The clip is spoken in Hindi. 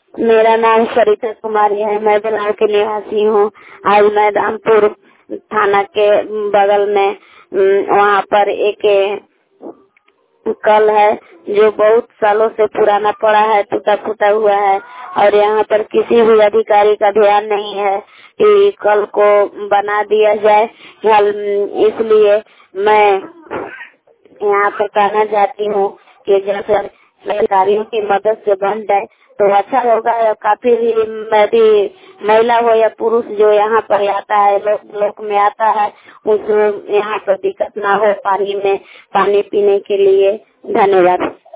मेरा नाम सरिता कुमारी है। मैं बिलार के निवासी हूँ। आज मैं रामपुर थाना के बगल में वहाँ पर एक कल है जो बहुत सालों से पुराना पड़ा है, टूटा फूटा हुआ है और यहाँ पर किसी भी अधिकारी का ध्यान नहीं है कि कल को बना दिया जाए। इसलिए मैं यहाँ पर कहना चाहती हूँ कि जैसे अधिकारियों की मदद से बन जाए तो अच्छा होगा। काफी भी महिला हो या पुरुष जो यहाँ पर आता है, लोक में आता है, उस यहाँ पर दिक्कत ना हो पानी में, पानी पीने के लिए। धन्यवाद।